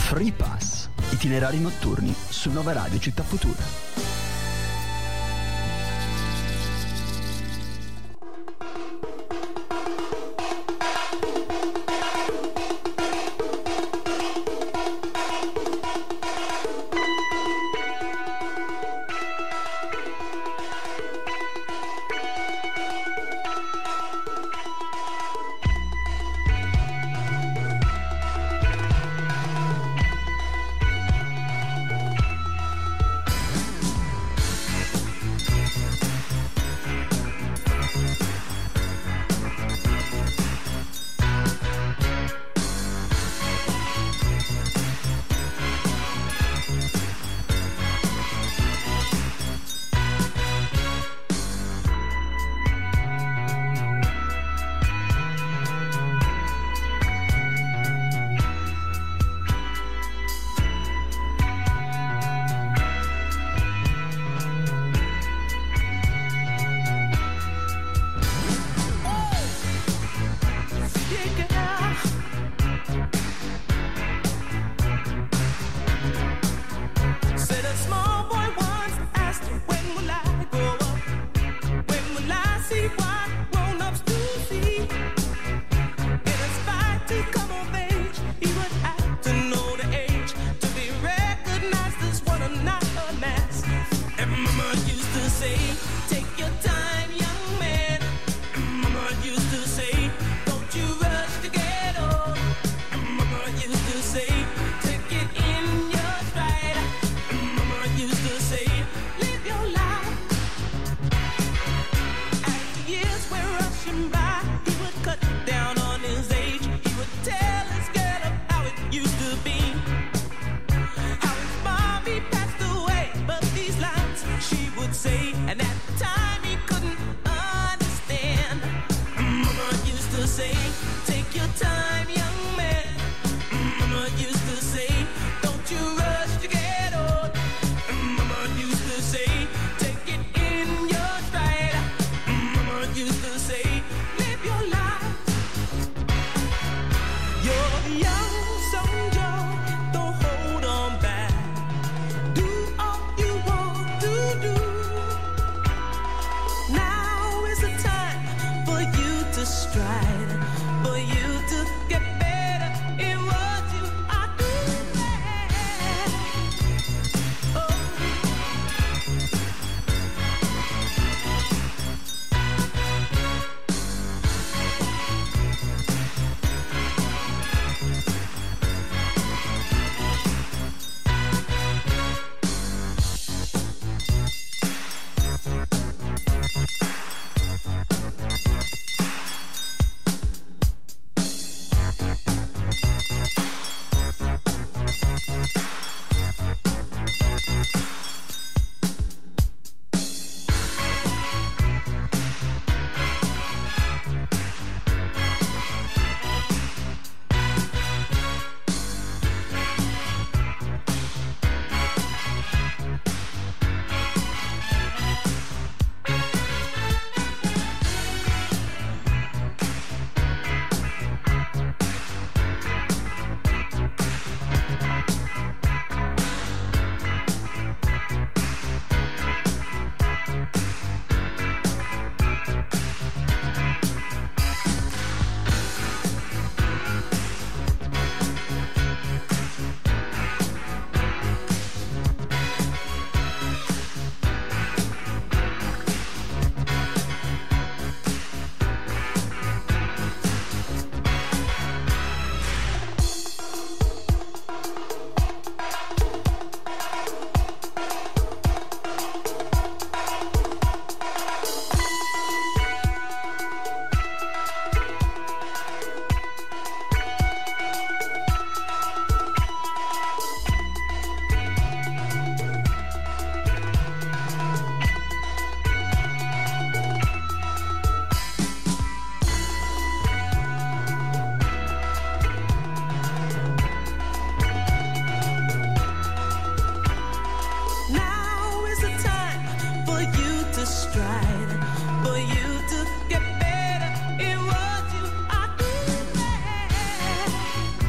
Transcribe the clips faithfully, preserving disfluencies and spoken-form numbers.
Free Pass, itinerari notturni su Nova Radio Città Futura.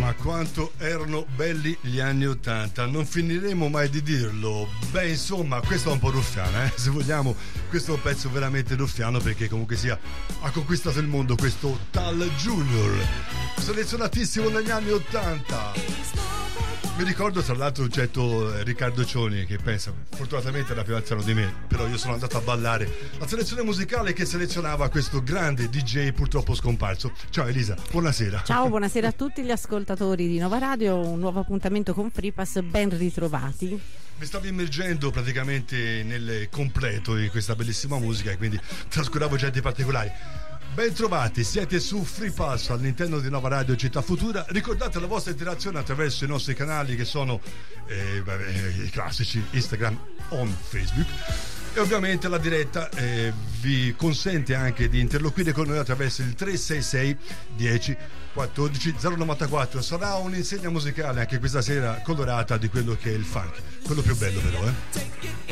Ma quanto erano belli gli anni ottanta, non finiremo mai di dirlo. Beh, insomma, questo è un po' ruffiano, eh? Se vogliamo, questo è un pezzo veramente ruffiano, perché comunque sia ha conquistato il mondo questo Tal Junior, selezionatissimo negli anni ottanta. Mi ricordo tra l'altro un certo Riccardo Cioni, che pensa, fortunatamente era più anziano di me, però io sono andato a ballare la selezione musicale che selezionava questo grande D J purtroppo scomparso. Ciao Elisa, buonasera. Ciao, buonasera a tutti gli ascoltatori di Nova Radio, un nuovo appuntamento con Freepass, ben ritrovati. Mi stavo immergendo praticamente nel completo di questa bellissima musica e quindi trascuravo certi particolari. Ben trovati, siete su Freepass all'interno di Nova Radio Città Futura. Ricordate la vostra interazione attraverso i nostri canali, che sono eh, beh, i classici Instagram o Facebook, e ovviamente la diretta eh, vi consente anche di interloquire con noi attraverso il tre sei sei dieci quattordici zero novantaquattro. Sarà un'insegna musicale anche questa sera, colorata di quello che è il funk, quello più bello però, eh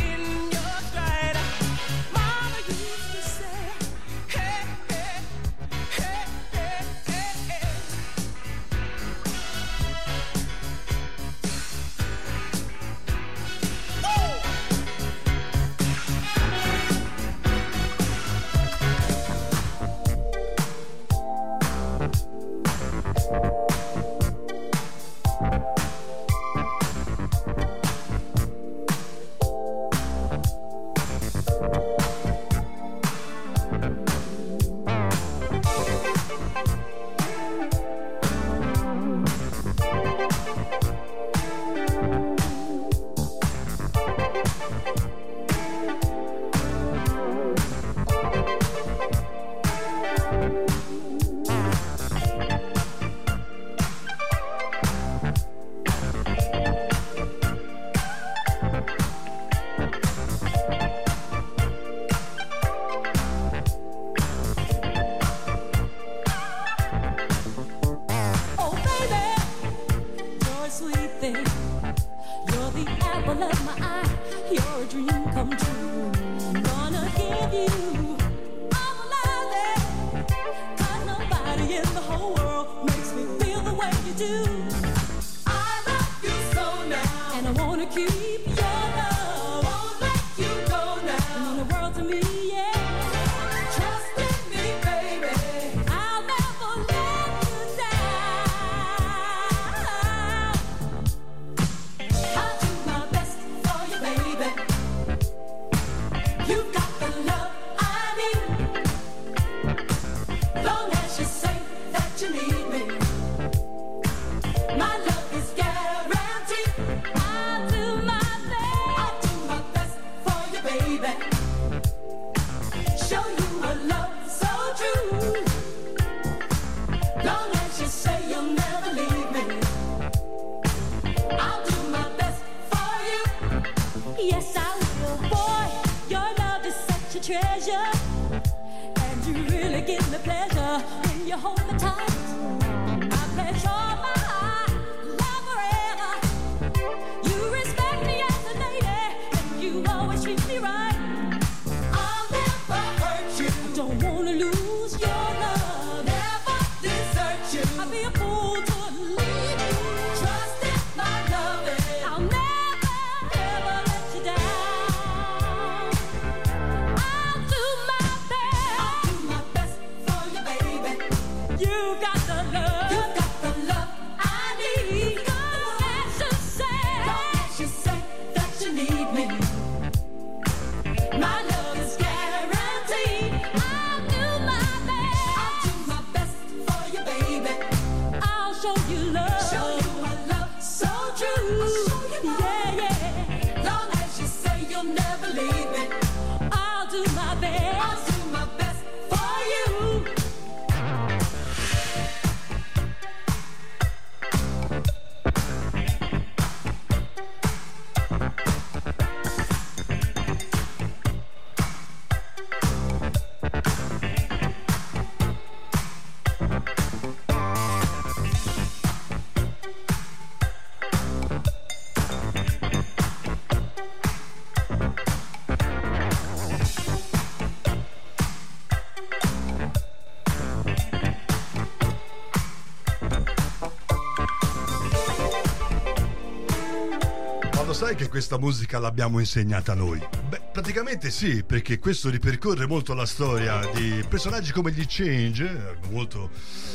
sai che questa musica l'abbiamo insegnata noi? Beh, praticamente sì, perché questo ripercorre molto la storia di personaggi come gli Change, molto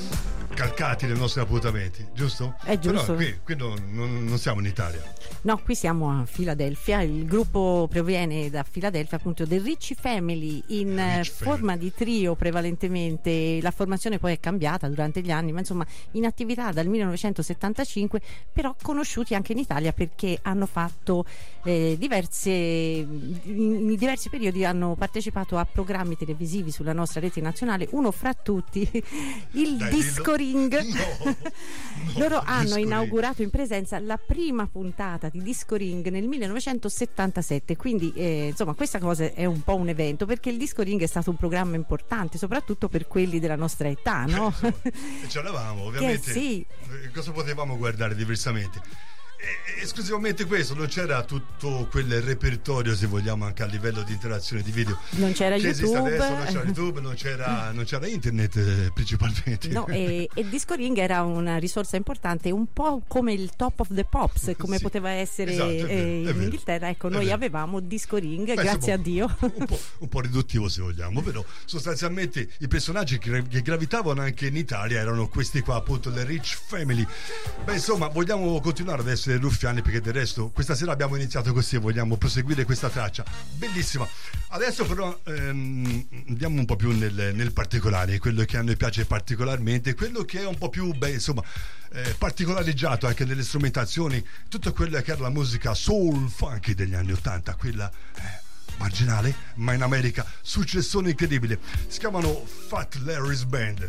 calcati nei nostri appuntamenti, giusto? È giusto. Però qui, qui non, non, non siamo in Italia. No, qui siamo a Filadelfia, il gruppo proviene da Filadelfia, appunto del Ricci Family, in Rich forma Family. di trio prevalentemente. La formazione poi è cambiata durante gli anni, ma insomma in attività dal millenovecentosettantacinque, però conosciuti anche in Italia perché hanno fatto eh, diverse in, in diversi periodi hanno partecipato a programmi televisivi sulla nostra rete nazionale, uno fra tutti il Dai, Disco dillo. Ring. No, no, Loro hanno Disco Ring. inaugurato in presenza la prima puntata di Disco Ring nel millenovecentosettantasette, quindi eh, insomma questa cosa è un po' un evento, perché il Disco Ring è stato un programma importante soprattutto per quelli della nostra età, no? E ce l'avamo, ovviamente. Che sì. Eh, Cosa potevamo guardare diversamente? E- esclusivamente questo, non c'era tutto quel repertorio, se vogliamo, anche a livello di interazione di video Non c'era che esiste YouTube. adesso, non c'era YouTube, non c'era, non c'era internet, eh, principalmente. No, e, e il Disco Ring era una risorsa importante, un po' come il Top of the Pops, come Sì. poteva essere Esatto, è vero, eh, è in vero, Inghilterra. Ecco, è noi vero. avevamo Disco Ring, Beh, grazie insomma, a Dio. un po', un po' riduttivo, se vogliamo, però sostanzialmente i personaggi che, che gravitavano anche in Italia erano questi qua, appunto, le Rich Family. Beh, insomma, vogliamo continuare ad essere ruffiani, perché del resto questa sera abbiamo iniziato così e vogliamo proseguire questa traccia bellissima. Adesso però ehm, andiamo un po' più nel, nel particolare, quello che a noi piace particolarmente, quello che è un po' più, beh, insomma, eh, particolareggiato anche nelle strumentazioni, tutto quello che era la musica soul funky degli anni ottanta, quella eh, marginale, ma in America successone incredibile. Si chiamano Fat Larry's Band.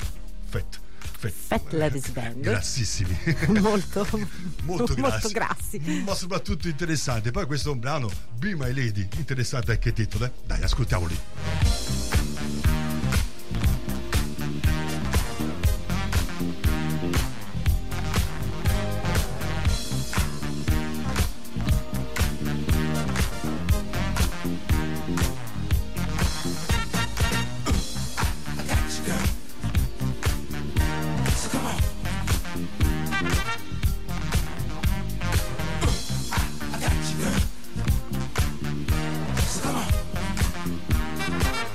Fat Fat Larry's Band. Grassissimi. molto, molto grassi, molto grassi. ma soprattutto interessante. Poi questo è un brano, Be My Lady, interessante anche titolo, eh? Dai, ascoltiamoli. Come on.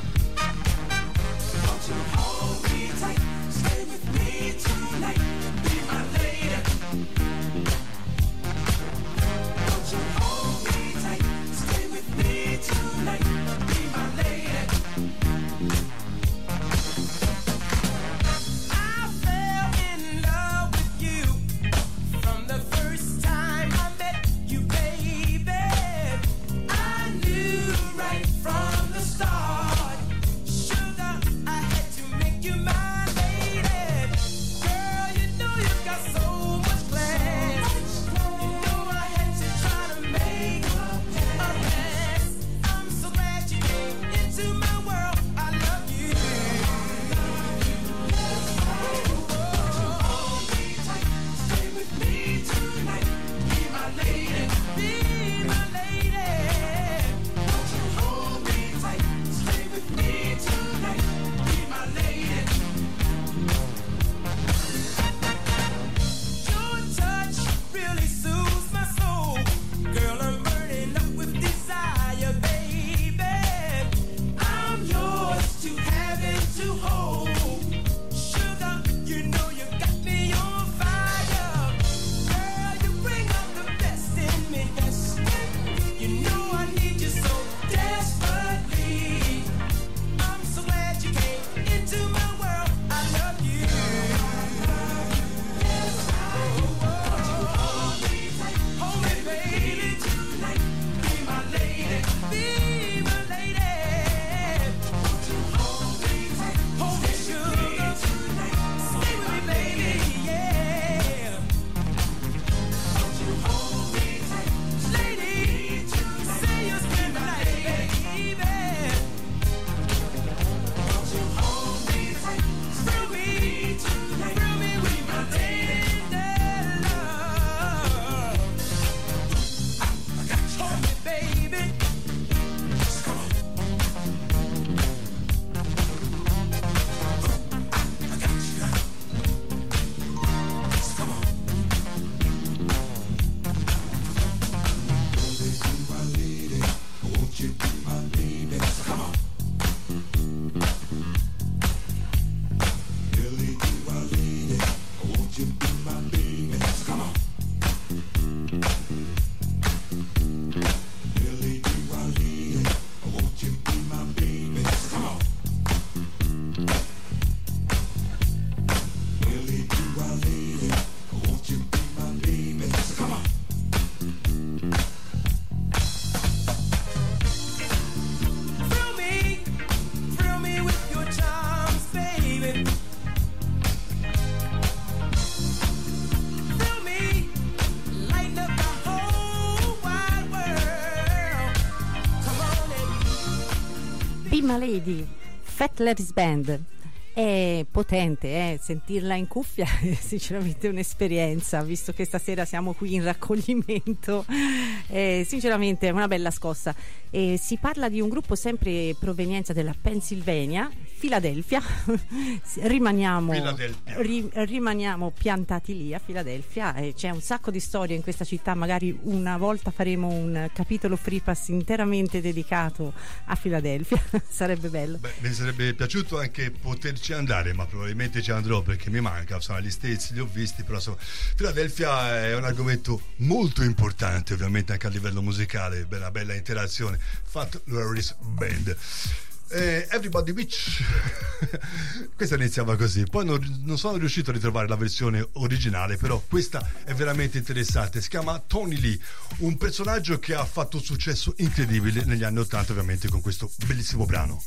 Lady, Fat Ladies Band. È potente, eh? Sentirla in cuffia è sinceramente un'esperienza, visto che stasera siamo qui in raccoglimento, eh, sinceramente è una bella scossa. Eh, si parla di un gruppo sempre provenienza della Pennsylvania, Filadelfia. rimaniamo, Filadelfia. Ri, rimaniamo piantati lì a Filadelfia, e c'è un sacco di storie in questa città. Magari una volta faremo un capitolo Free Pass interamente dedicato a Filadelfia. Sarebbe bello. Beh, mi sarebbe piaciuto anche poterci andare, ma probabilmente ci andrò perché mi manca, insomma, gli States li ho visti, però insomma, Filadelfia è un argomento molto importante, ovviamente anche a livello musicale, una bella interazione. Fat Ladies Band. Eh, Everybody Beach. Questa iniziava così, poi non, non sono riuscito a ritrovare la versione originale, però questa è veramente interessante. Si chiama Tony Lee, un personaggio che ha fatto un successo incredibile negli anni ottanta, ovviamente con questo bellissimo brano.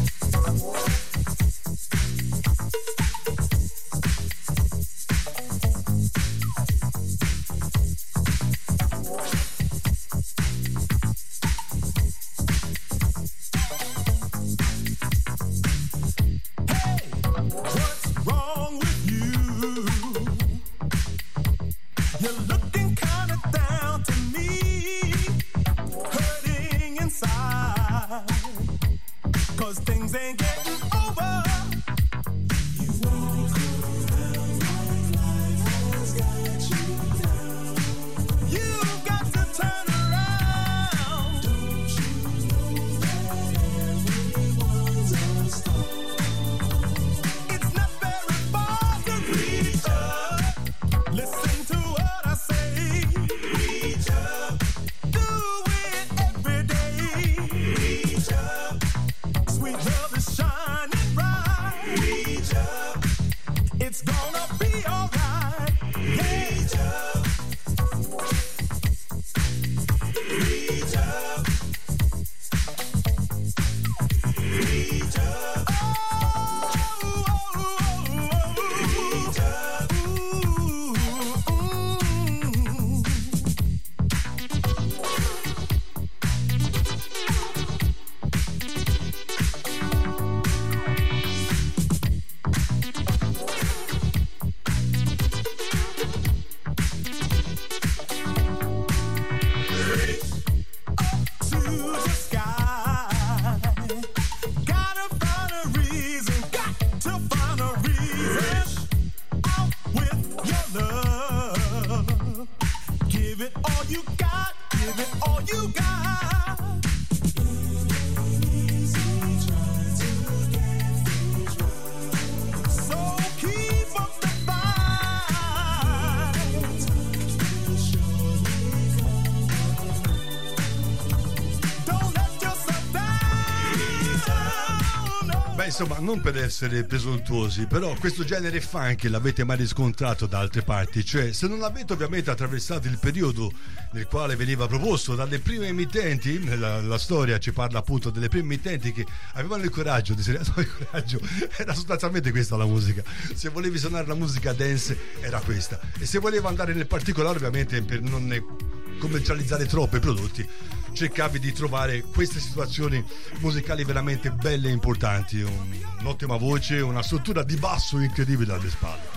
Insomma, non per essere presuntuosi, però questo genere funky l'avete mai riscontrato da altre parti? Cioè, se non l'avete ovviamente attraversato il periodo nel quale veniva proposto dalle prime emittenti, la, la storia ci parla appunto delle prime emittenti che avevano il coraggio di no, il coraggio, era sostanzialmente questa la musica. Se volevi suonare la musica dance era questa, e se volevi andare nel particolare, ovviamente per non ne commercializzare troppo i prodotti, cercavi di trovare queste situazioni musicali veramente belle e importanti, un, un'ottima voce, una struttura di basso incredibile alle spalle.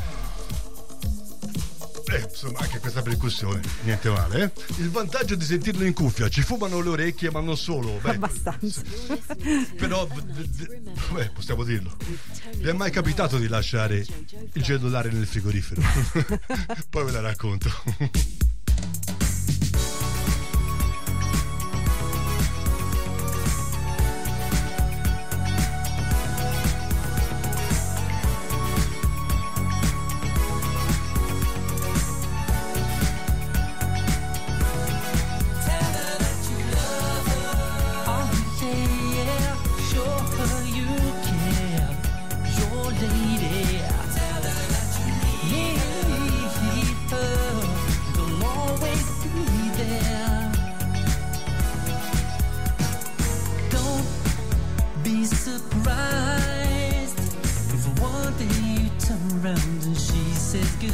Eh, insomma, anche questa percussione, niente male, eh? Il vantaggio di sentirlo in cuffia, ci fumano le orecchie, ma non solo. Beh, abbastanza. Però, beh, possiamo dirlo. Vi è mai capitato di lasciare il cellulare nel frigorifero? Poi ve la racconto.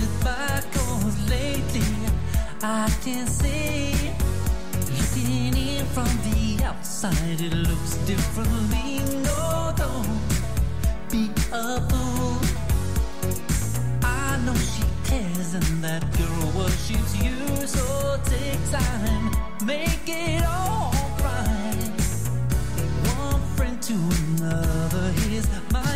goodbye, 'cause lately I can see, looking in from the outside, it looks differently. No, don't be a fool. I know she cares and that girl worships you, so take time, make it all right. One friend to another, here's my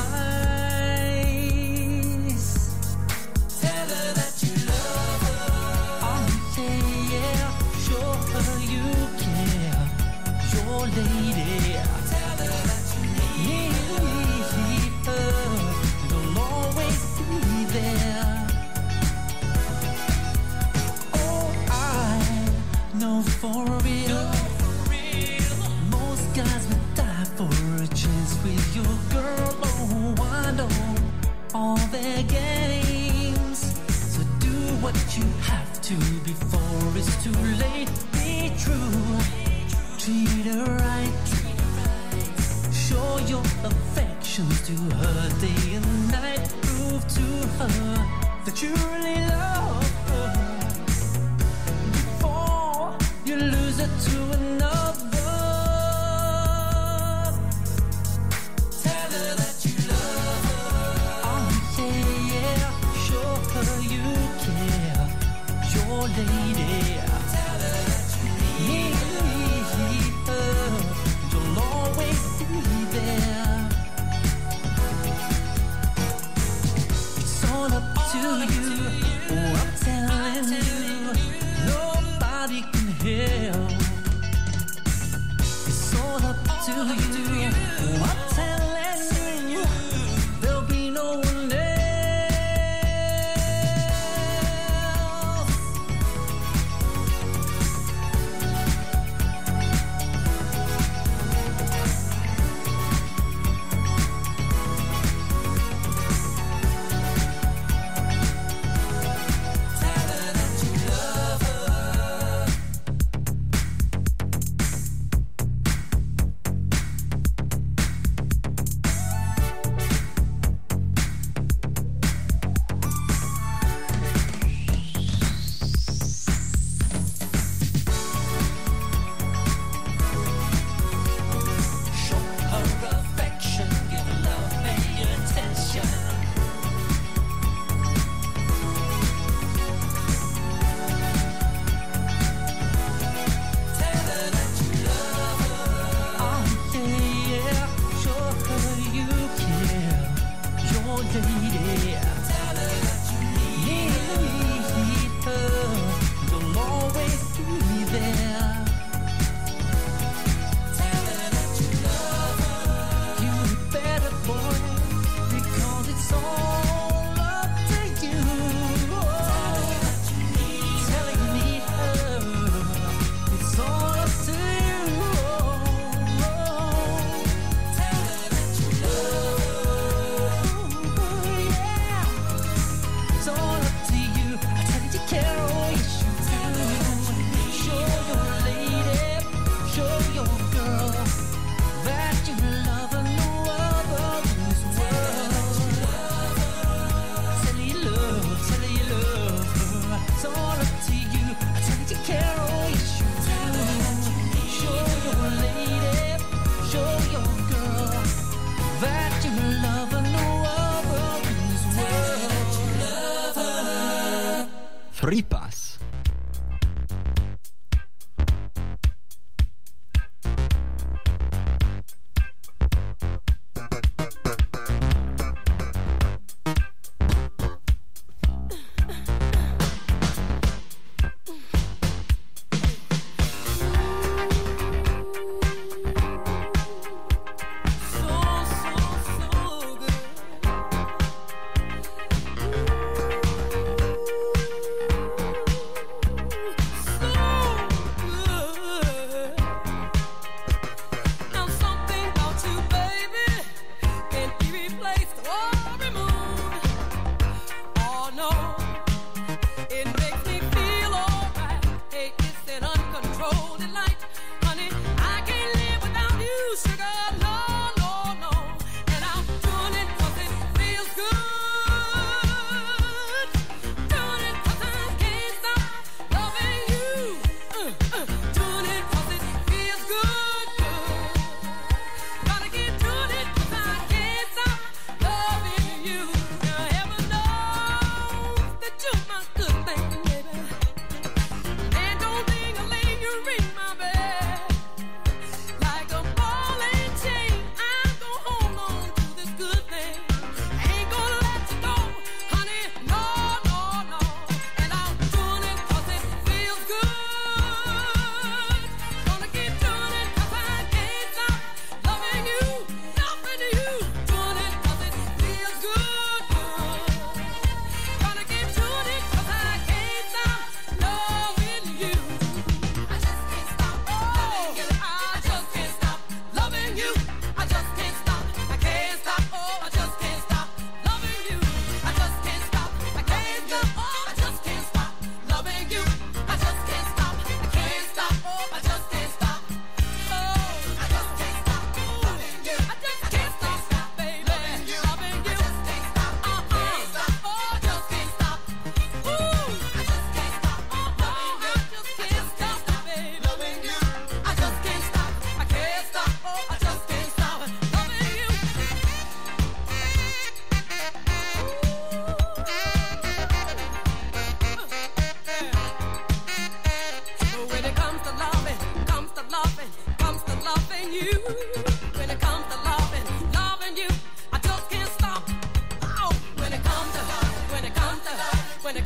advice. Tell her that you love her. Oh yeah, yeah, show her you care. Your lady. Tell her that you need her. You'll always be there. Oh, I know for real. Most guys would die for a chance with your girl. Oh, I know all their games. So do what you have to before it's too late. Be true, treat her right. Show your affections to her day and night. Prove to her that you really love her before you lose her to another. Tell her that you love her. Oh yeah, yeah, show her you care. Your lady. Tell her that you need her. You'll always be there. It's all up to you. Oh, I'm telling you, nobody can help. It's all up to you. Oh, I'm telling you, there'll be no one else. Tell her that you love her. Show her affection, give love, pay attention. Tell her that you love her. Oh yeah, yeah, show her you care. Your lady. Tell her that you need her. You'll always be there. Tell her that you love her. You better, boy, because it's all up to you. Tell her that you need her. Tell her you need her. It's all up to you. Tell her that you love her. Yeah. It's all up to you. I tell you to care, oh yes you do. Show your lady, show your girl that you love her, no other in this world. Tell her you love, tell her you love her. It's all up to you. I tell you to care, oh yes you do. Show your lady, show your girl that you love her, no other in this world. Love her. Free Pass. So, so, so good.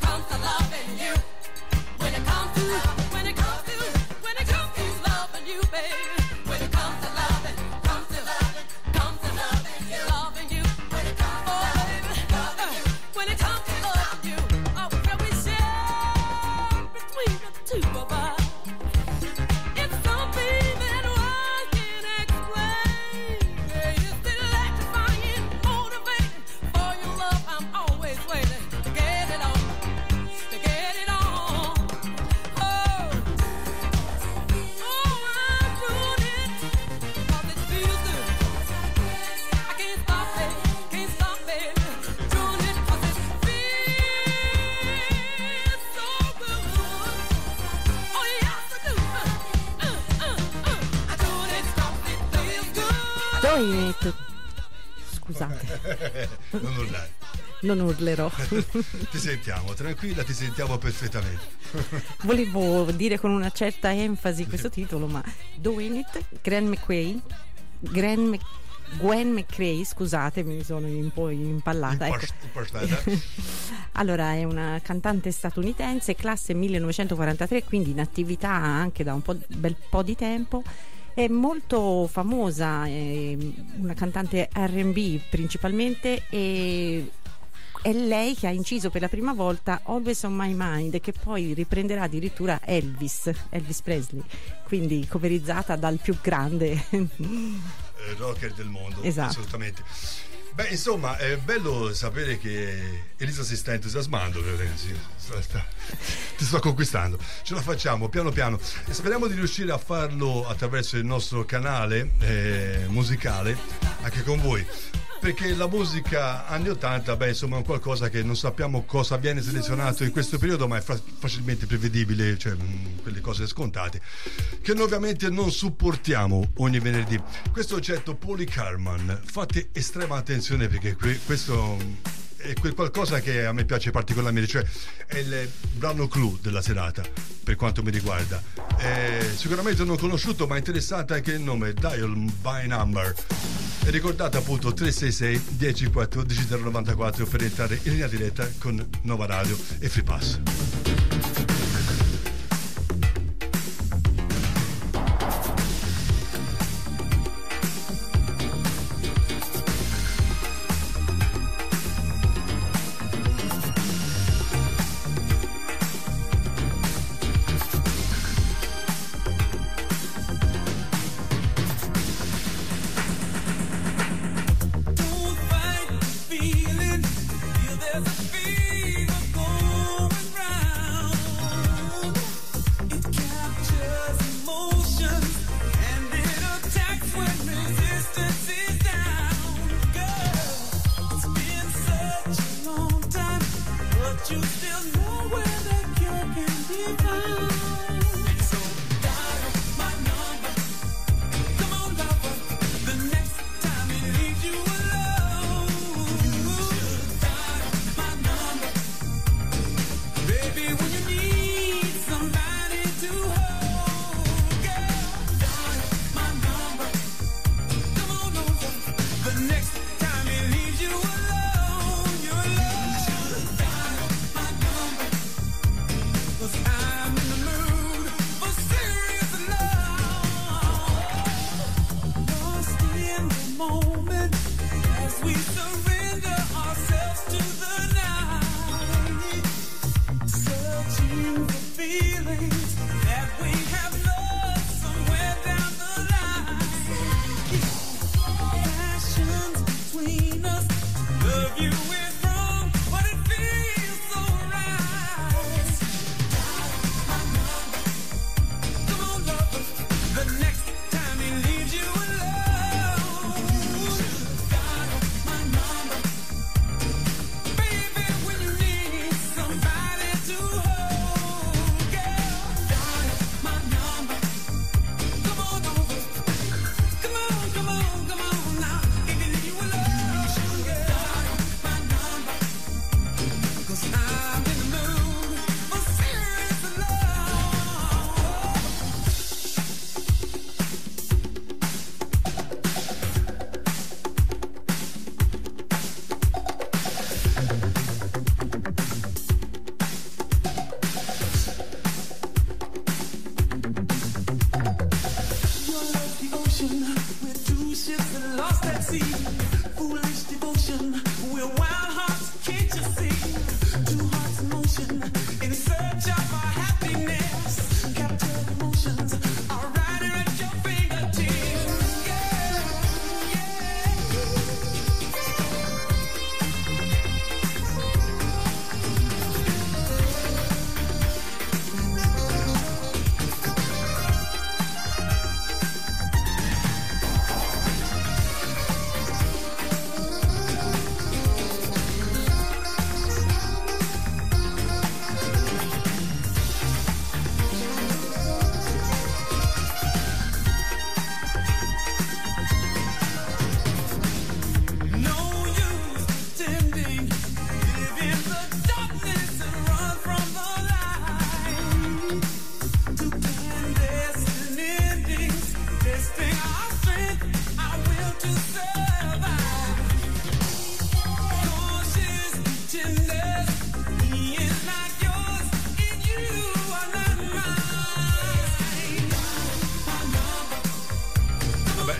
comes to loving you, when it comes to, when it comes to, when it comes to loving you, baby, when it comes to loving, comes to loving, comes to loving you, loving you, when it comes to loving, loving you, when it comes to loving you, oh, can we share between the two of us? It's something that words can explain. Yeah, it's still electrifying, motivating. For your love, I'm always waiting to get it on, to get it on. Oh, oh, I'm doing it 'cause it feels good. I can't stop it, can't stop it. Doing it 'cause it feels so good. Oh, yes, I do. Uh, uh, uh, uh. I do it 'cause it feels good. Joy, scusate, Non urlare. non urlerò. Ti sentiamo, tranquilla, ti sentiamo perfettamente. Volevo dire con una certa enfasi questo titolo, ma Doing It, Gwen McCrae, Gwen, Mc, Gwen McCrae, scusate, mi sono un po' impallata. Ecco. Impast- impastata. Allora, è una cantante statunitense, classe millenovecentoquarantatré, quindi in attività anche da un po', bel po' di tempo. È molto famosa, è una cantante R and B principalmente, e è lei che ha inciso per la prima volta Always on My Mind, che poi riprenderà addirittura Elvis, Elvis Presley, quindi coverizzata dal più grande Eh, rocker del mondo. Esatto. Assolutamente. Beh, insomma, è bello sapere che Elisa si sta entusiasmando, sì, sta- sta- ti sto conquistando. Ce la facciamo piano piano e speriamo di riuscire a farlo attraverso il nostro canale eh, musicale anche con voi, perché la musica anni ottanta, beh, insomma, è un qualcosa che non sappiamo cosa viene selezionato in questo periodo, ma è fa- facilmente prevedibile, cioè mh, quelle cose scontate che noi ovviamente non supportiamo ogni venerdì. Questo oggetto Polly Carman, fate estrema attenzione, perché que- questo è quel qualcosa che a me piace particolarmente, cioè è il brano clou della serata per quanto mi riguarda. È sicuramente non conosciuto, ma interessante anche il nome, Dial by Number. E ricordate appunto tre sei sei uno zero uno quattro uno zero nove quattro per entrare in linea diretta con Nova Radio e Free Pass. Don't fight the feeling, feel there's a fever going round. It captures emotions and it attacks when resistance is down. Girl, it's been such a long time, but you still know where the cure can be found. So dial my number, come on lover, the next time it leaves you alone. You should dial my number, baby, when you need somebody to hold. Girl, dial my number, come on over, the next time it leaves you alone. You're alone. I should dial my number, 'cause I'm in the mood.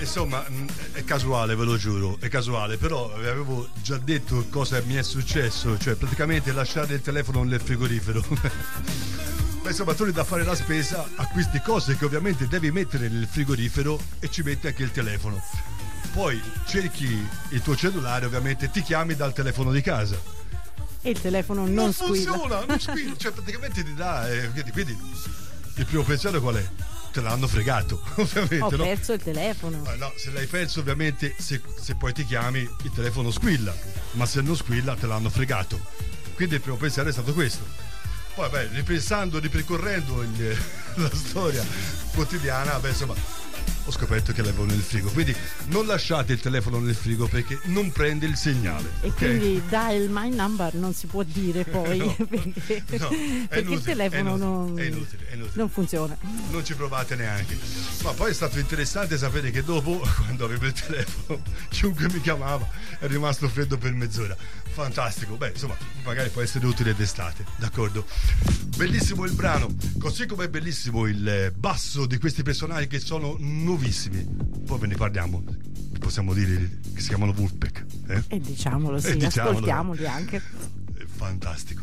insomma è casuale, ve lo giuro, è casuale, però vi avevo già detto cosa mi è successo, cioè praticamente lasciare il telefono nel frigorifero. Ma insomma, tu da fare la spesa, acquisti cose che ovviamente devi mettere nel frigorifero e ci metti anche il telefono. Poi cerchi il tuo cellulare, ovviamente ti chiami dal telefono di casa. E il telefono non, non squilla. funziona, non squilla, cioè praticamente ti dà. Eh, quindi, quindi il primo pensiero qual è? Te l'hanno fregato, ovviamente. Ho no? perso il telefono. Ah, no, se l'hai perso, ovviamente, se, se poi ti chiami, il telefono squilla, ma se non squilla, te l'hanno fregato. Quindi il primo pensiero è stato questo. Poi, beh, ripensando, ripercorrendo il, la storia quotidiana, beh, insomma, ho scoperto che l'avevo nel frigo. Quindi non lasciate il telefono nel frigo perché non prende il segnale. E okay? quindi dial my number non si può dire poi no, perché, no, perché inutile, il telefono è inutile, non, è inutile, è inutile. non funziona. Non ci provate neanche. Ma poi è stato interessante sapere che dopo, quando avevo il telefono, chiunque mi chiamava è rimasto freddo per mezz'ora. Fantastico. Beh, insomma, magari può essere utile d'estate, d'accordo? Bellissimo il brano, così come è bellissimo il basso di questi personaggi che sono nuovissimi. Poi ve ne parliamo. Possiamo dire che si chiamano Wolfpack, eh? E diciamolo, sì, E diciamolo. ascoltiamoli anche. È fantastico.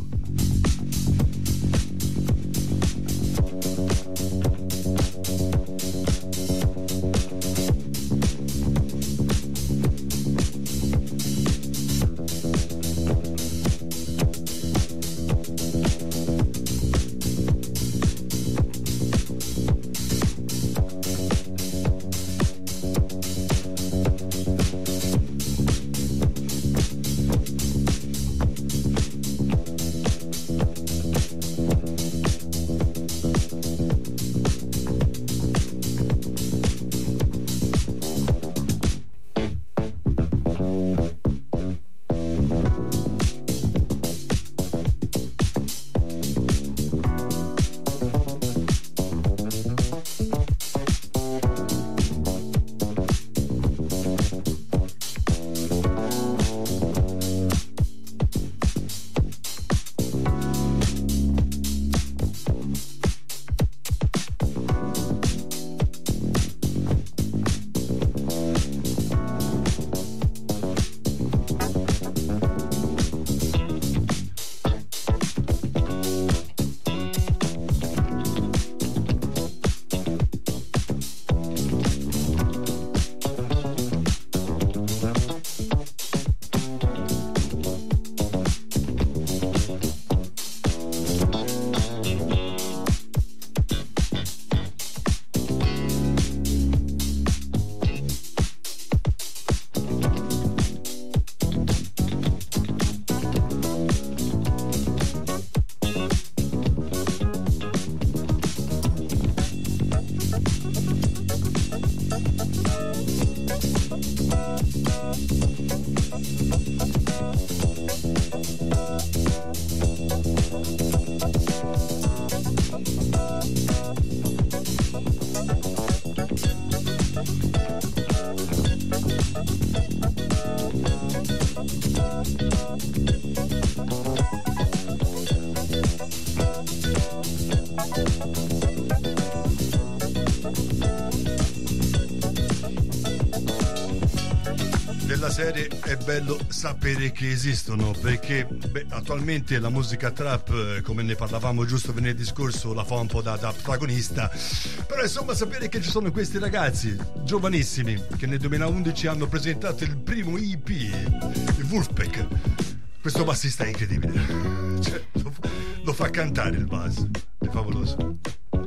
Della serie è bello sapere che esistono, perché beh, attualmente la musica trap, come ne parlavamo giusto venerdì scorso, la fa un po' da, da protagonista, però insomma sapere che ci sono questi ragazzi giovanissimi che nel duemilaundici hanno presentato il primo E P, il Wolfpack. Questo bassista è incredibile, cioè, lo, lo fa cantare il bass, è favoloso.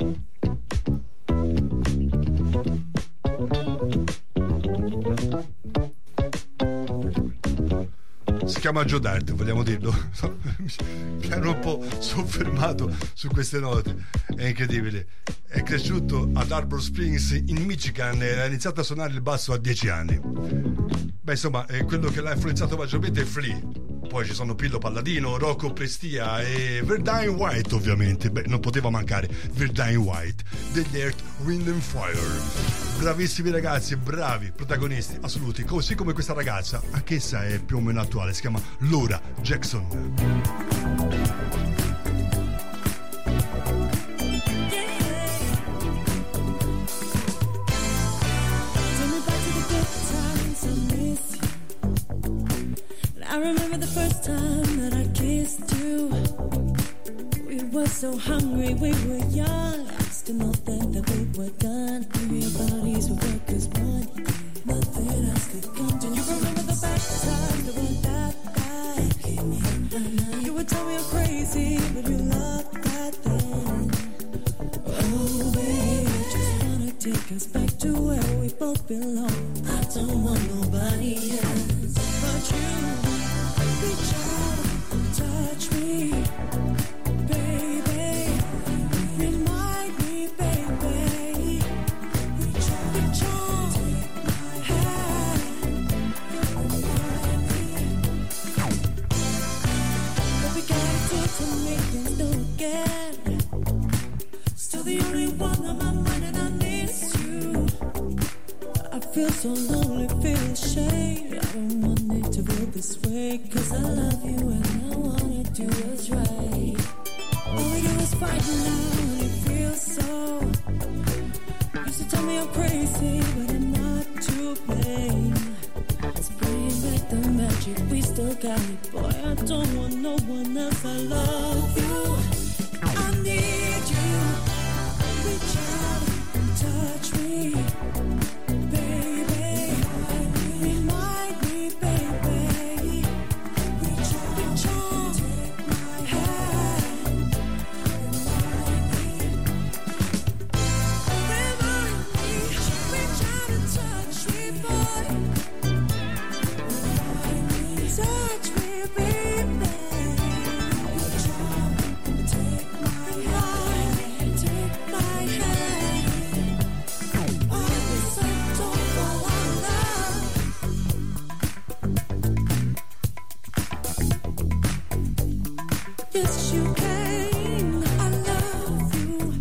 Si chiama Joe Dart, vogliamo dirlo? Mi ero un po' soffermato su queste note, è incredibile. È cresciuto ad Harbor Springs in Michigan e ha iniziato a suonare il basso a dieci anni. Beh, insomma, è quello che l'ha influenzato maggiormente è Flea. Poi ci sono Pillo Palladino, Rocco Prestia e Verdine White, ovviamente. Beh, non poteva mancare Verdine White degli Earth, Wind and Fire. Bravissimi ragazzi, bravi protagonisti assoluti, così come questa ragazza, anch'essa è più o meno attuale, si chiama Laura Jackson. Take me back to were so hungry, we were young. Still not think that we were done. Maybe our bodies were work as one. Nothing else could come to you. Remember the bad times that went that bad. You would tell me I'm crazy, but you loved that then. Oh, baby, just wanna take us back to where we both belong. I don't want nobody else but you. Reach out and touch me, baby. Remind me, baby. Reach out, reach out, take my hand. Remind me. But we gotta take to make things new again. Still the only one on my mind and I need you. I feel so lonely, feel ashamed. I don't want it to feel this way. Cause I love you and I wanna do what's right. All we do is fight now and it feels so. Used to tell me I'm crazy, but I'm not to blame. Let's bring back the magic, we still got it. Boy, I don't want no one else, I love you. I need you. Reach out and touch me, baby. Remind me, baby. Reach out, reach out, take my hand. Remind me, reach out and touch me, boy. Touch me, baby. Reach out and take my hand, take my hand. Oh, so don't go on love. Yes, you can. I love you.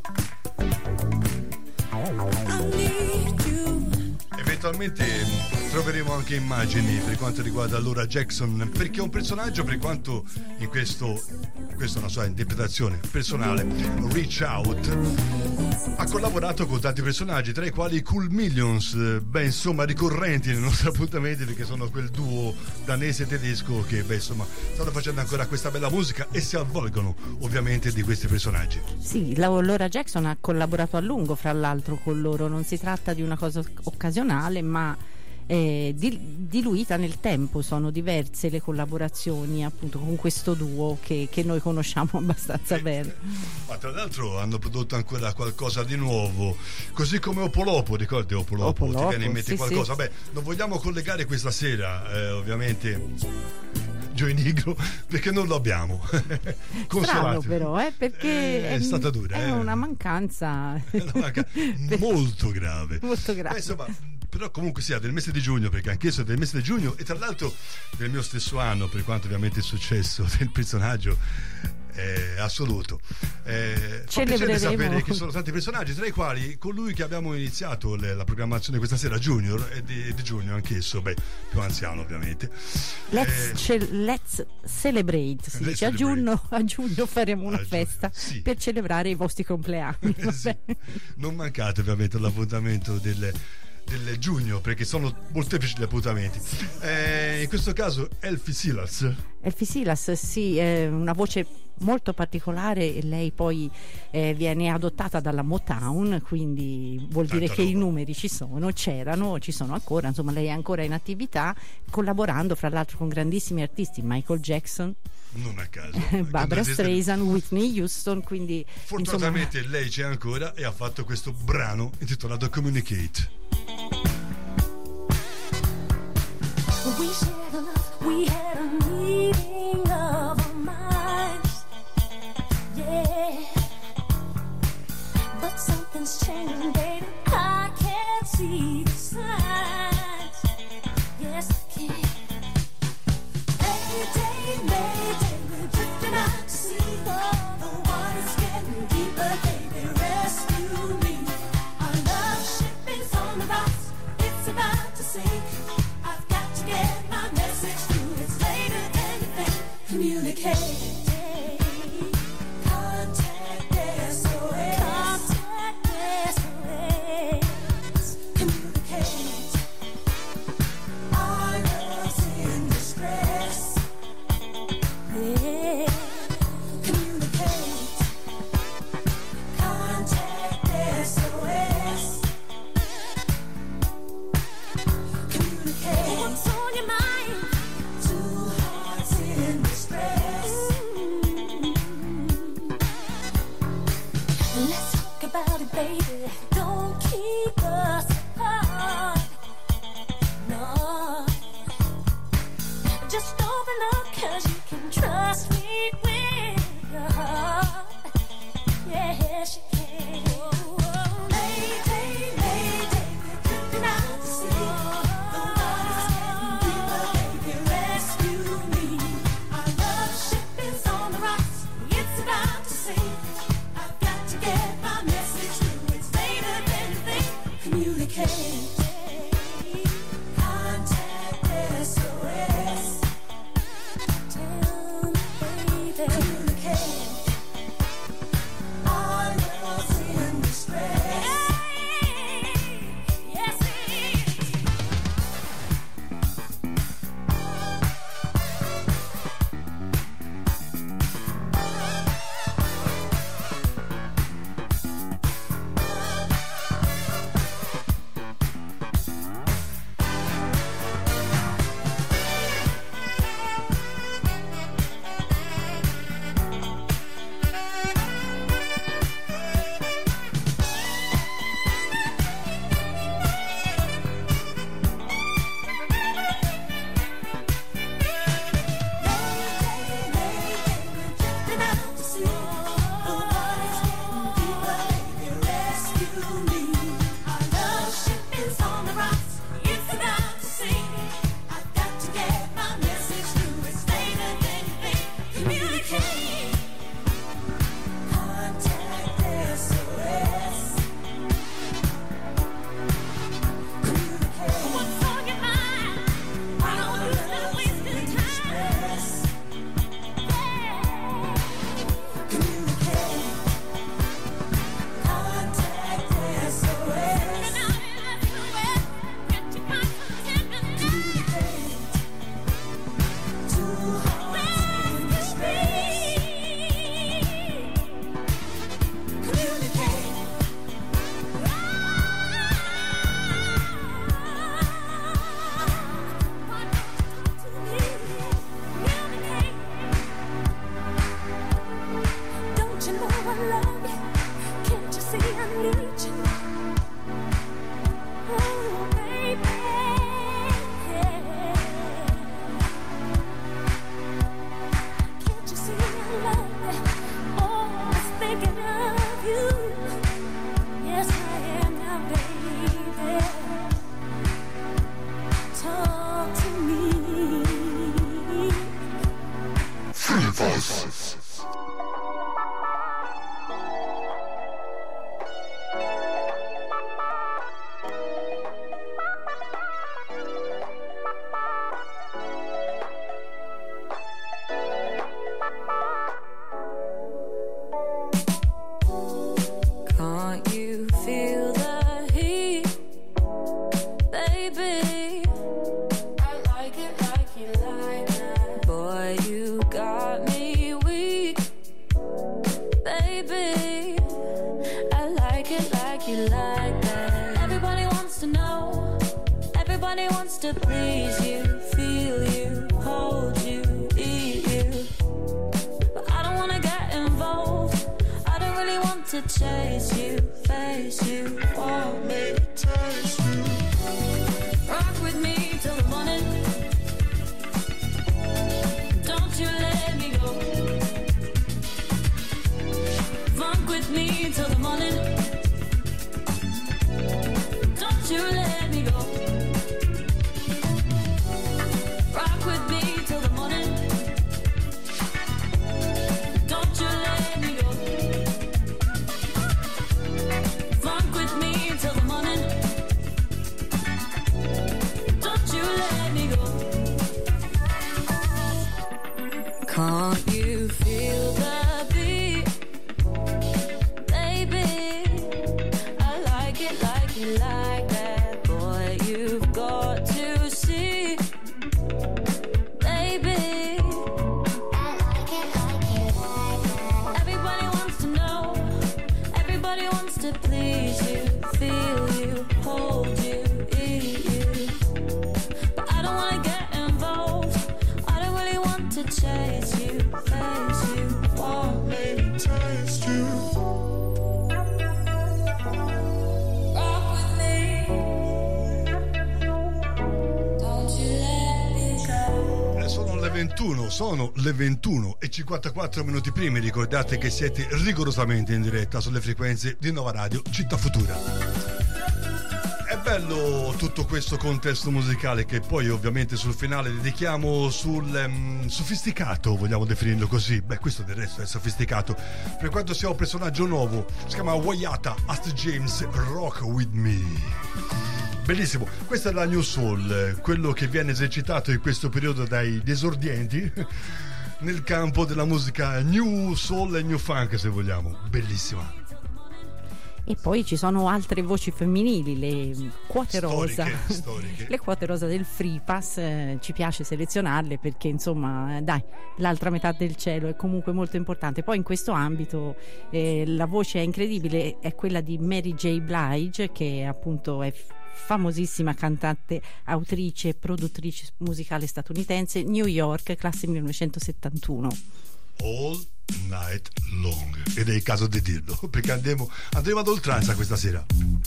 I need you. Eventualmente troveremo anche immagini per quanto riguarda Laura Jackson, perché è un personaggio, per quanto in questo questa è una sua interpretazione personale, Reach Out, ha collaborato con tanti personaggi, tra i quali i Cool Millions, beh insomma ricorrenti nei nostri appuntamenti, perché sono quel duo danese e tedesco che beh insomma stanno facendo ancora questa bella musica e si avvolgono ovviamente di questi personaggi. Sì, la Laura Jackson ha collaborato a lungo fra l'altro con loro, non si tratta di una cosa occasionale ma eh, diluita nel tempo, sono diverse le collaborazioni appunto con questo duo che, che noi conosciamo abbastanza eh, bene. Ma tra l'altro hanno prodotto ancora qualcosa di nuovo, così come Opolopo, ricordi Opolopo? Opolopo, ti viene in mente sì, qualcosa? sì. Beh, non vogliamo collegare questa sera eh, ovviamente Joy Negro perché non lo abbiamo. Strano però, eh, perché eh, è, è stata dura, è eh. una mancanza, una mancanza molto grave. Molto grave. Beh, insomma, però comunque sia del mese di giugno, perché anch'esso è del mese di giugno e tra l'altro del mio stesso anno, per quanto ovviamente il successo del personaggio è assoluto. Eh, fa piacere sapere che sono tanti personaggi, tra i quali colui che abbiamo iniziato le, la programmazione questa sera, Junior, è di, di giugno anch'esso, beh, più anziano ovviamente. Let's, eh, ce- let's celebrate, si dice. A giugno, a giugno faremo una a festa giugno, sì. per celebrare i vostri compleanni. Sì. Non mancate ovviamente all'appuntamento del del giugno, perché sono molteplici gli appuntamenti. Eh, in questo caso Elfie Silas. Elfie Silas, sì, è una voce molto particolare e lei poi eh, viene adottata dalla Motown, quindi vuol Tanta dire che roba. i numeri ci sono, c'erano, ci sono ancora, insomma lei è ancora in attività, collaborando fra l'altro con grandissimi artisti, Michael Jackson, non a caso Barbara Streisand, Whitney Houston, quindi fortunatamente insomma... lei c'è ancora e ha fatto questo brano intitolato Communicate. We shared a love, we had a meeting of our minds, yeah. But something's changing, baby, I can't see the signs. Yes, I can. Every day, Mayday, we're drifting out to sea. Oh, the water's getting deeper, baby, rescue me. Our love ship is on the rocks, it's about to sink. Get my message through, it's later than you think. Communicate. Contact S O S. Contact S O S. Communicate. baby, don't keep us apart. No, just open up, 'cause you can trust me with your heart. Yes, you can. Mayday, mayday, we're drifting out to sea. The water's getting deeper, baby, rescue me. Our love ship is on the rocks, it's about to sink. I've got to get my message through, it's later than you think. Communicate. Contact S O S. Tell me, baby. Communicate. Our love's in distress. Yes, it is. Don't you know I love you? Can't you see I need you? Oh, baby. Can't you see I love you? Always thinking of you. Yes, I am now, baby. Talk to me. Can't you feel the heat, baby? I like it like you like that. Boy, you got me weak, baby. I like it like you like that. Everybody wants to know, everybody wants to please you, feel you, hold you, eat you. But I don't wanna get involved, I don't really want to chase you, face you, want me to taste you. Rock with me till the morning, don't you let me go. Funk with me till the morning, don't you let me go. Rock with me till the morning, don't you let me go. Funk with me till the morning, don't you let me go. Can't you feel the beat, baby? ventuno, sono le ventuno e cinquantaquattro minuti primi. Ricordate che siete rigorosamente in diretta sulle frequenze di Nova Radio Città Futura. È bello tutto questo contesto musicale che poi ovviamente sul finale dedichiamo sul um, sofisticato, vogliamo definirlo così. Beh, questo del resto è sofisticato. Per quanto sia un personaggio nuovo, si chiama Wayata Astrid James, Rock With Me. Bellissimo, questa è la New Soul, quello che viene esercitato in questo periodo dai esordienti nel campo della musica New Soul e New Funk, se vogliamo. Bellissima. E poi ci sono altre voci femminili, le quote rosa, Storiche, storiche. le quote rosa del Free Pass, eh, ci piace selezionarle perché insomma, eh, dai, l'altra metà del cielo è comunque molto importante. Poi in questo ambito eh, la voce è incredibile, è quella di Mary J. Blige, che appunto è famosissima cantante, autrice e produttrice musicale statunitense, New York, classe millenovecentosettantuno. All Night Long, ed è il caso di dirlo perché andremo, andremo ad oltranza questa sera.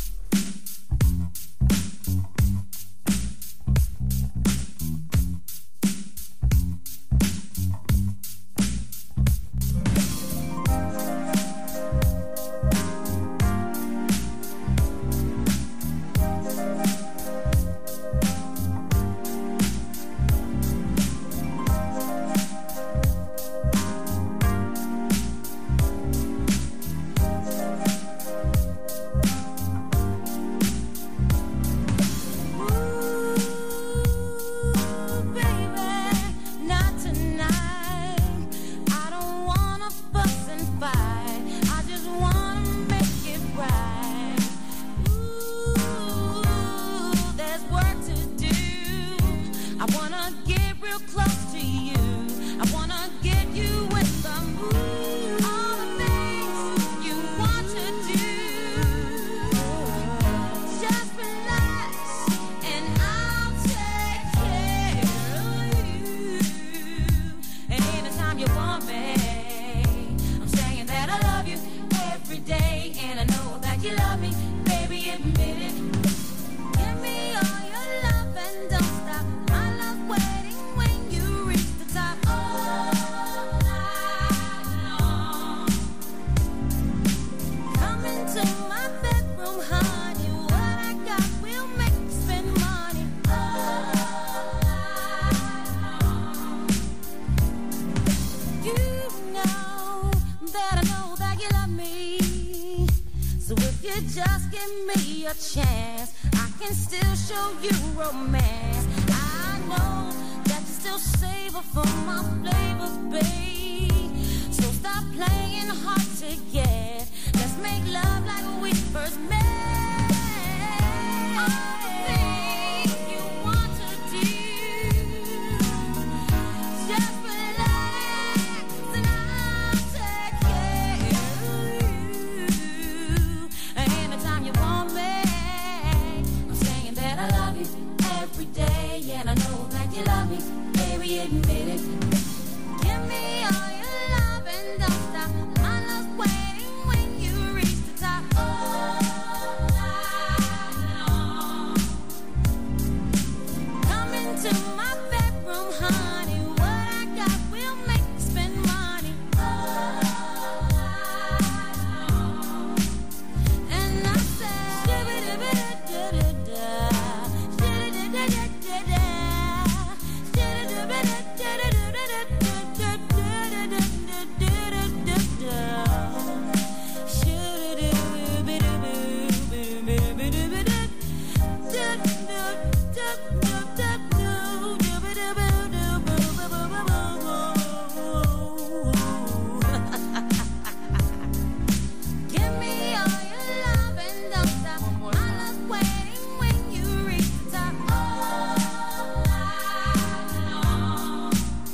Just give me a chance, I can still show you romance. I know that you still savor for my flavor, babe. So stop playing hard to get. Let's make love like we first met. All the things you want to do, just relax and I'll take care of you. Anytime you want me, I'm saying that I love you every day, and I know that you love me, baby, admit it. Give me all your love and don't stop. My love's waiting when you reach the top. All night long. Come into my bedroom, honey. What I got will make you spend money. All night long. And I said, shibidi-bidi-da-da-da, shibidi-da-da-da-da-da, give me all your love and don't stop. My love's waiting when you reach the top. All night long.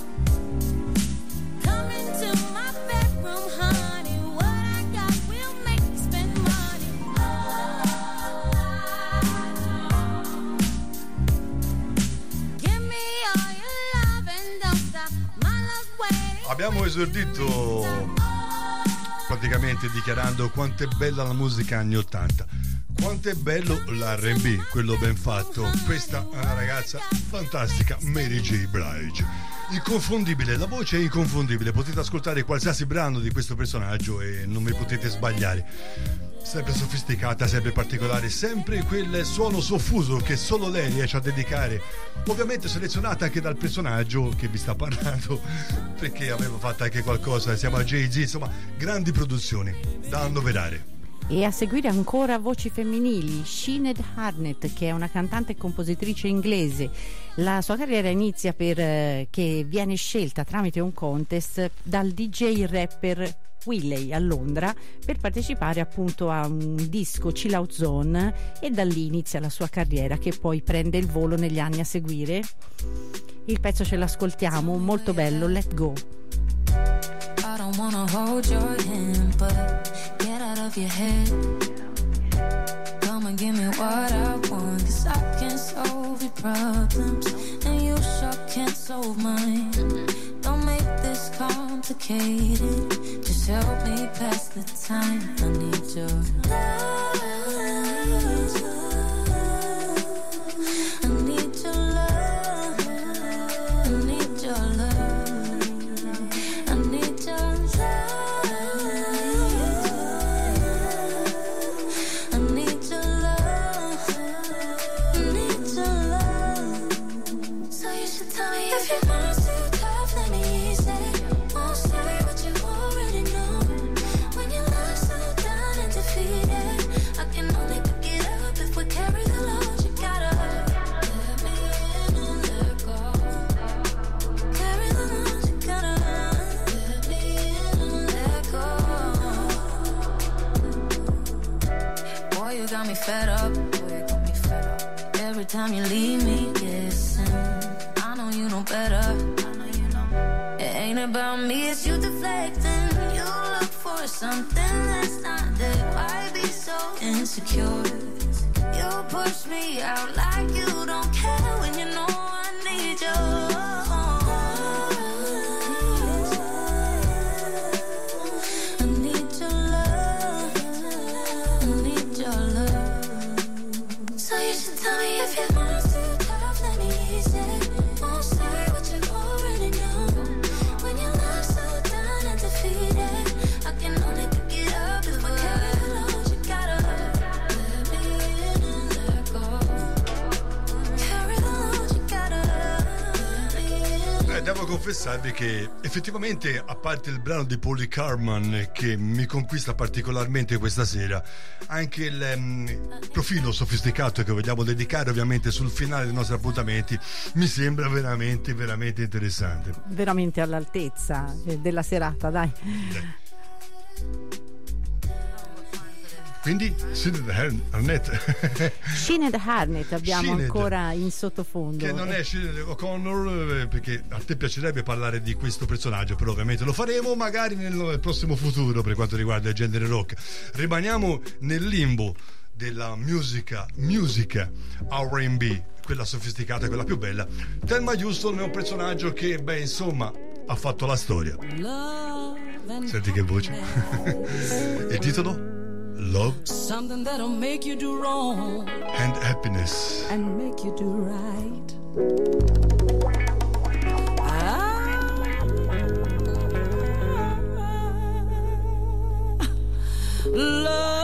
Come into my bedroom, honey. What I got will make you spend money. All night long. Give me all your love and don't stop. My love's waiting. Abbiamo esordito praticamente dichiarando quanto è bella la musica anni ottanta, quanto è bello l'R and B, quello ben fatto. Questa è una ragazza fantastica, Mary J. Blige. Inconfondibile, la voce è inconfondibile, potete ascoltare qualsiasi brano di questo personaggio e non mi potete sbagliare. Sempre sofisticata, sempre particolare, sempre quel suono soffuso che solo lei riesce a dedicare, ovviamente selezionata anche dal personaggio che vi sta parlando, perché aveva fatto anche qualcosa insieme a Jay-Z, insomma grandi produzioni da annoverare. E a seguire ancora voci femminili, Sinead Harnett, che è una cantante e compositrice inglese. La sua carriera inizia per eh, che viene scelta tramite un contest dal D J rapper Wiley a Londra per partecipare appunto a un disco Chill Out Zone, e da lì inizia la sua carriera che poi prende il volo negli anni a seguire. Il pezzo ce l'ascoltiamo, molto bello, Let Go. I don't wanna hold your hand, but get out of your head. Come and give me what I want, 'cause I can't solve your problems, and you sure can't solve mine. Don't make this complicated, just help me pass the time. I need your love, I need your love, I need your love. Fed up, boy, you got me fed up. Every time you leave me guessing, I know you know better. I know you know. It ain't about me, it's you deflecting. You look for something that's not there. Why be so insecure? You push me out like you don't care when you know I need you. Devo confessarvi che effettivamente, a parte il brano di Polly Carman che mi conquista particolarmente questa sera, anche il um, profilo sofisticato che vogliamo dedicare ovviamente sul finale dei nostri appuntamenti mi sembra veramente veramente interessante, veramente all'altezza della serata, dai. Dai. Quindi Sinead Harnett Sinead Harnett abbiamo Sinead, ancora in sottofondo, che non è Sinead O'Connor, perché a te piacerebbe parlare di questo personaggio, però ovviamente lo faremo magari nel prossimo futuro per quanto riguarda il genere rock. Rimaniamo nel limbo della musica musica R and B, quella sofisticata, quella più bella. Thelma Houston è un personaggio che, beh, insomma, ha fatto la storia. Senti che voce. Il titolo? Love, something that'll make you do wrong and happiness, and make you do right. Ah, love.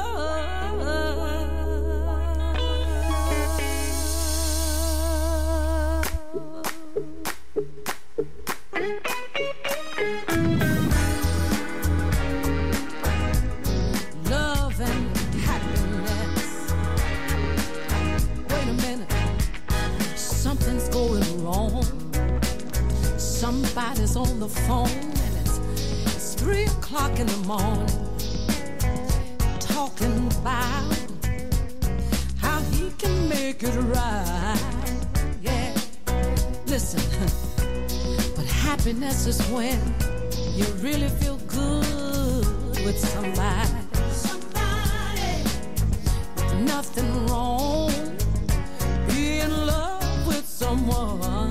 Somebody's on the phone and it's, it's three o'clock in the morning, talking about how he can make it right. Yeah, listen, but happiness is when you really feel good with somebody. Somebody, with nothing wrong, be in love with someone.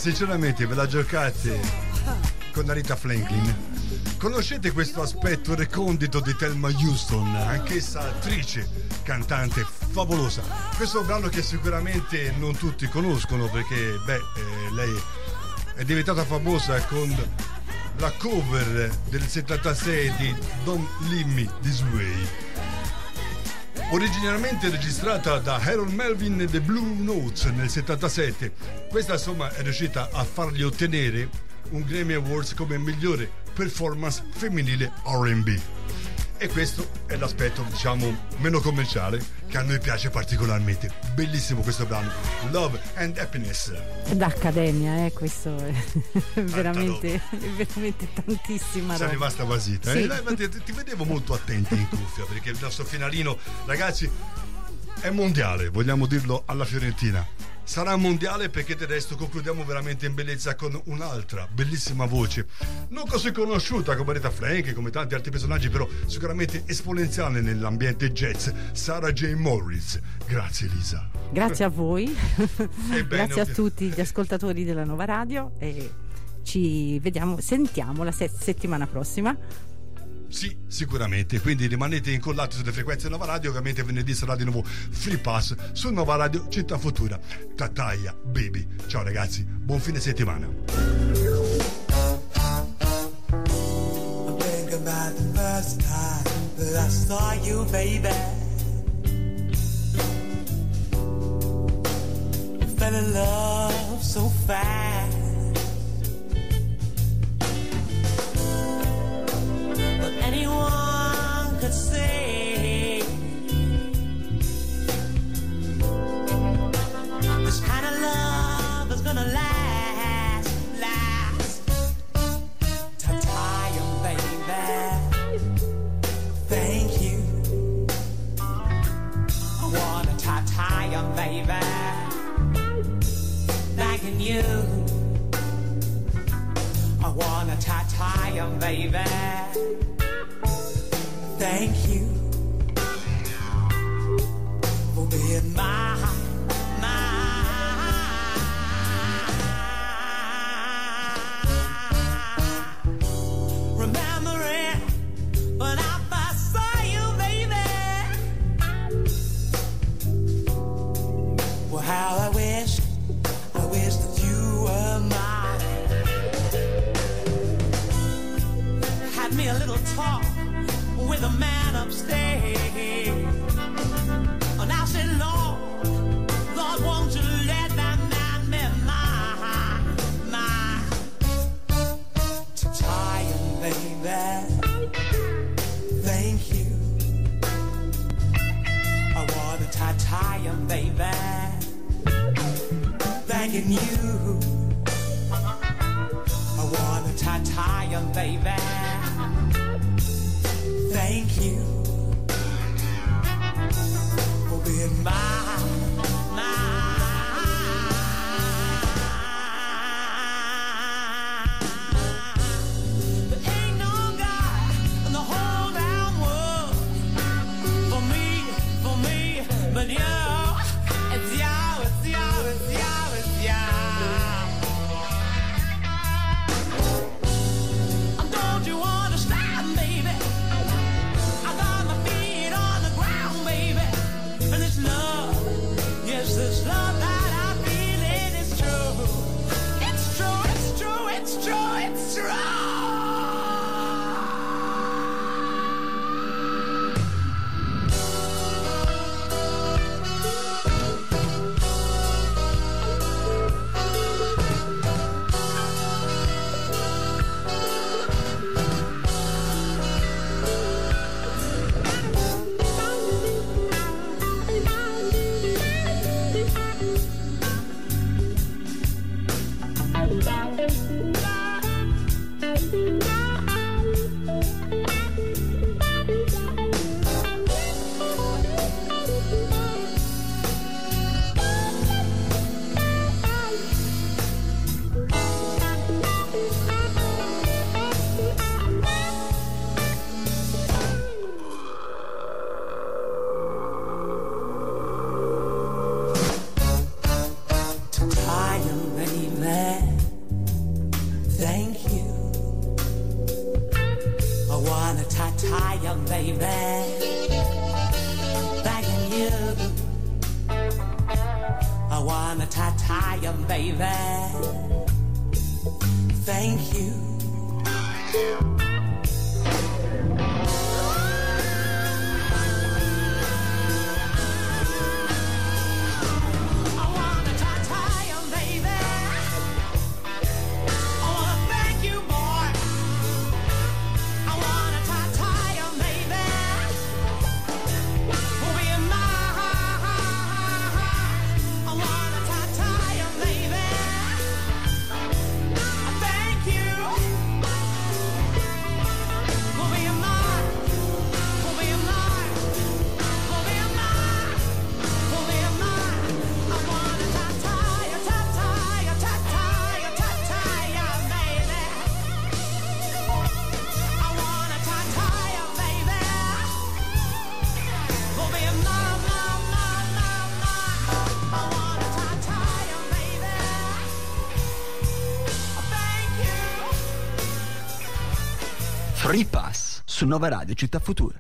sinceramente ve la giocate con Aretha Franklin? Conoscete questo aspetto recondito di Thelma Houston, anch'essa attrice, cantante favolosa? Questo è un brano che sicuramente non tutti conoscono perché, beh, eh, lei è diventata famosa con la cover del settantasei di Don't Leave Me This Way, originariamente registrata da Harold Melvin e The Blue Notes nel settantasette. Questa insomma è riuscita a fargli ottenere un Grammy Awards come migliore performance femminile R and B. E questo è l'aspetto, diciamo, meno commerciale che a noi piace particolarmente. Bellissimo questo brano, Love and Happiness. Da accademia, eh, questo è veramente, è veramente tantissima roba. Sei rimasta basita, sì. eh? ti, ti vedevo molto attenta in cuffia perché il nostro finalino, ragazzi, è mondiale, vogliamo dirlo alla fiorentina. Sarà mondiale perché del resto concludiamo veramente in bellezza con un'altra bellissima voce, non così conosciuta come Aretha Franklin, come tanti altri personaggi, però sicuramente esponenziale nell'ambiente jazz, Sarah J. Morris. Grazie Elisa. Grazie a voi, Ebbene, grazie a tutti gli ascoltatori della Nuova Radio e ci vediamo, sentiamo la se- settimana prossima. Sì, sicuramente, quindi rimanete incollati sulle frequenze Nova Radio. Ovviamente venerdì sarà di nuovo Free Pass su Nova Radio Città Futura. Tataia baby. Ciao ragazzi, buon fine settimana. I think about the first time that I saw you, baby. I fell in love so fast. Anyone could say this kind of love is gonna last, last. Tataya, baby, thank you. I wanna tataya, baby, thanking you. I wanna tataya, baby. Thank you for being my, my. Remembering when I first saw you, baby. Well, how I wish, I wish that you were mine. Had me a little talk with a man upstairs. And I said, Lord, Lord, won't you let that man be mine, mine. To tie him, baby. Thank you. I want to tie, tie him, baby. Thanking you. I want to tie, tie him, baby. Thank you for being mine, mine. There ain't no God in the whole damn world for me, for me, but you. It's you, it's you, it's you, it's you. And don't you understand, baby? Yes, this love that I feel it is true. It's true, it's true, it's true, it's true. Thank you. I wanna tie you, baby. Thanking you. I wanna tie you, baby. Thank you. Free Pass su Nova Radio Città Futura.